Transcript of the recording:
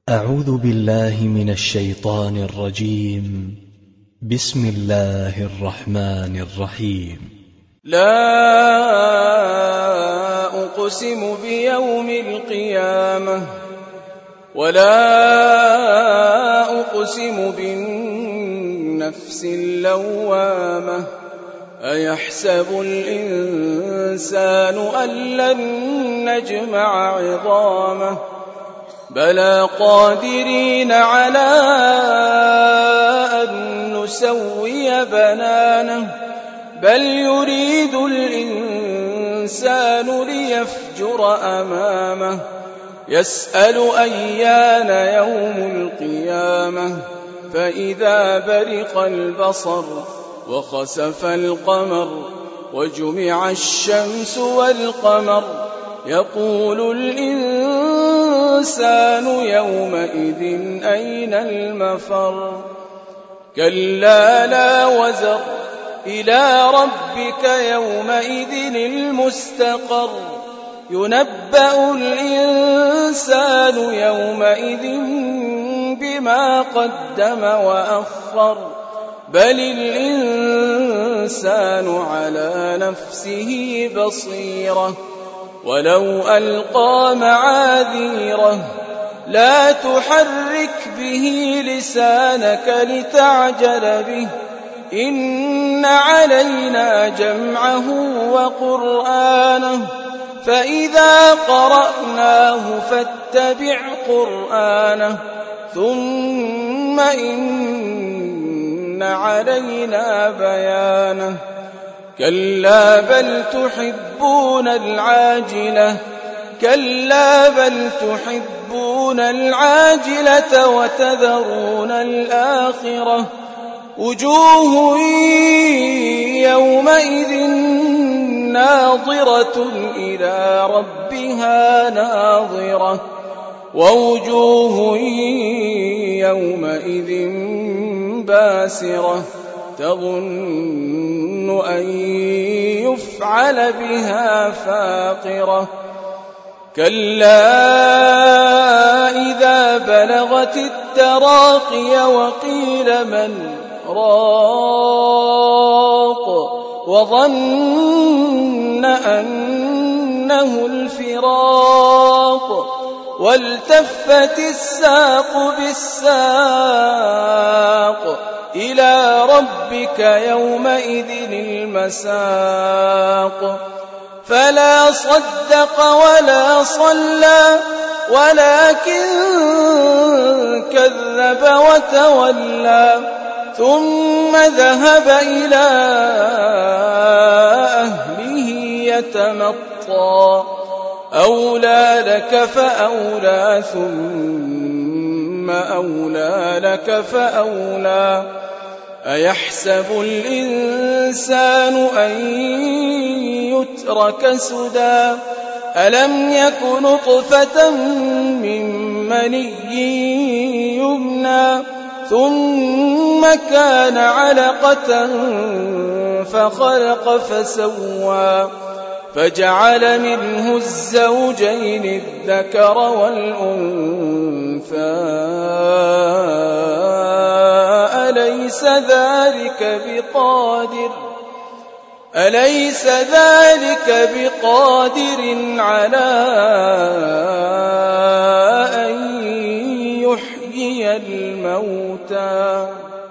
أعوذ بالله من الشيطان الرجيم. بسم الله الرحمن الرحيم. لا أقسم بيوم القيامة ولا أقسم بالنفس اللوامة أيحسب الإنسان أن لن نجمع عظامه بلى قادرين على أن نسوي بنانه بل يريد الإنسان ليفجر أمامه يسأل أيان يوم القيامة فإذا برق البصر وخسف القمر وجمع الشمس والقمر يقول الإنسان يومئذ أين المفر كلا لا وزر إلى ربك يومئذ المستقر ينبأ الإنسان يومئذ بما قدم وأخر بل الإنسان على نفسه بصيرة ولو ألقى معاذيره لا تحرك به لسانك لتعجل به إن علينا جمعه وقرآنه فإذا قرأناه فاتبع قرآنه ثم إن علينا بيانه كلا بل تحبون العاجلة كلا بل تحبون العاجلة وتذرون الآخرة وجوه يومئذ ناظرة إلى ربها ناظرة ووجوه يومئذ باسرة تظن أن يفعل بها فاقرة كلا إذا بلغت التراقي وقيل من راق وظن أنه الفراق والتفت الساق بالساق إلى ربك يومئذ المساق فلا صدق ولا صلى ولكن كذب وتولى ثم ذهب إلى أهله يتمطى أولى لك فأولى ثم أولى لك فأولى أيحسب الإنسان أن يترك سدى ألم يك نطفة من مني يمنى ثم كان علقة فخلق فسوى فجعل منه الزوجين الذكر والأنثى أليس ذلك بقادر على أن يحيي الموتى